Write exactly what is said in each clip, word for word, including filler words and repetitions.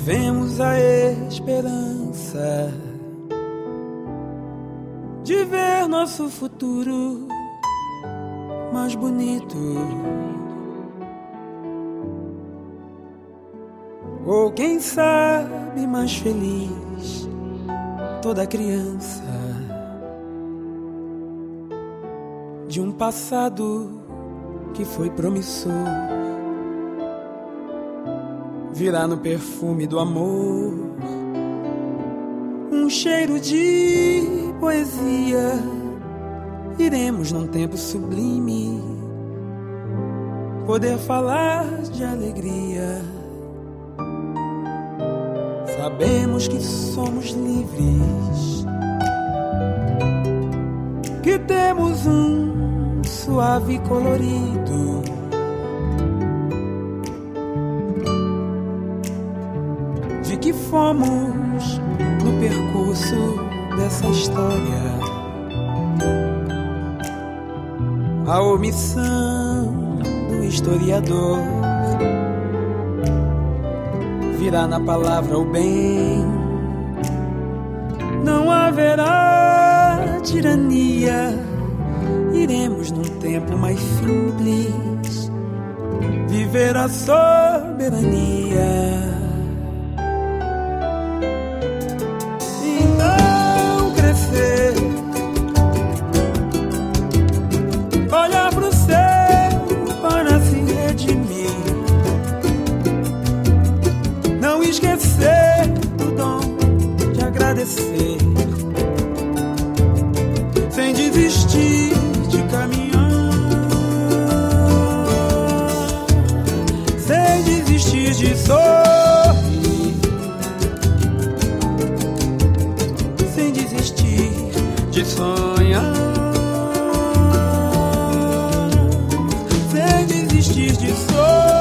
Tivemos a esperança de ver nosso futuro mais bonito, ou quem sabe mais feliz. Toda criança de um passado que foi promissor virá no perfume do amor um cheiro de poesia. Iremos num tempo sublime poder falar de alegria. Sabemos que somos livres, que temos um suave colorido, de que fomos no percurso dessa história a omissão do historiador. Virá na palavra o bem, não haverá tirania. Iremos num tempo mais simples viver a soberania. Então crescer, olhar pro céu para se redimir, não esquecer do dom de agradecer, sem desistir de caminhar, sem desistir de sorrir, sem desistir de sonhar, sem desistir de sorrir.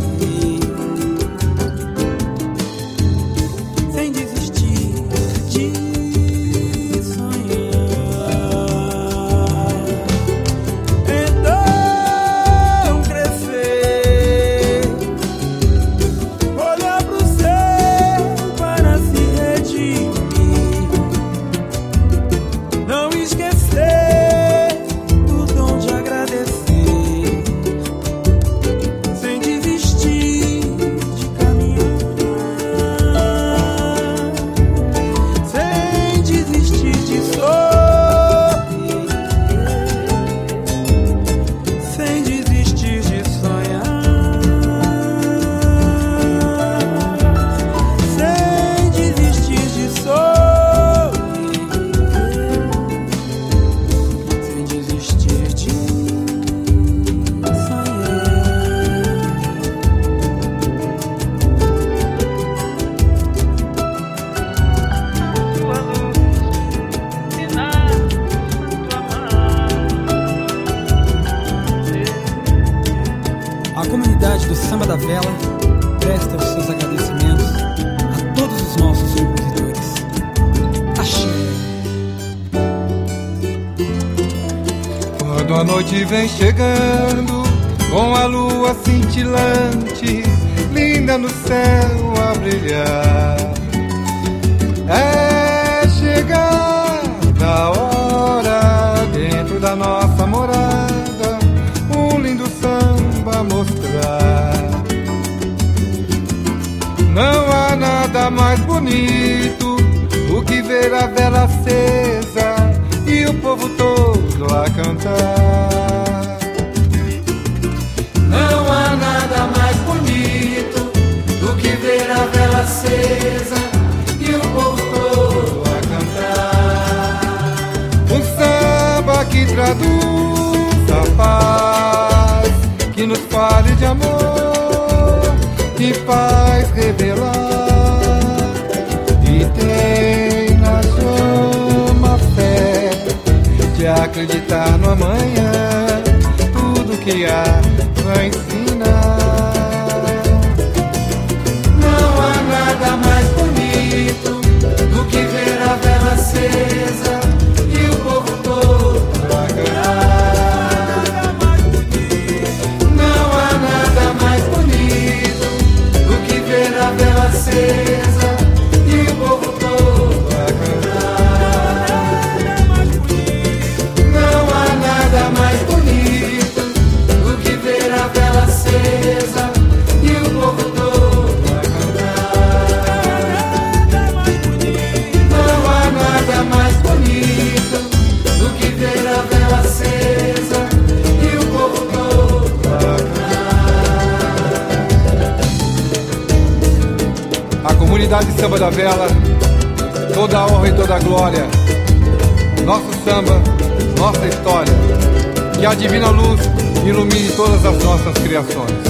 A comunidade do Samba da Vela presta os seus agradecimentos a todos os nossos compositores. Axé. Quando a noite vem chegando, com a lua cintilante, linda no céu a brilhar, é chegada a hora dentro da nossa morada, um lindo samba mostrar. Não há nada mais bonito do que ver a vela acesa e o povo todo a cantar. Não há nada mais bonito do que ver a vela acesa e o povo todo a cantar. Um samba que traduz a paz, que nos fale de amor, que faz revelar e tem na chama fé de acreditar no amanhã, tudo que há vai ensinar. Não há nada mais bonito do que ver a vela acesa e o povo todo a cantar. Não há nada mais bonito do que ver a vela acesa Comunidade Samba da Vela, toda a honra e toda a glória. Nosso samba, nossa história. Que a divina luz ilumine todas as nossas criações.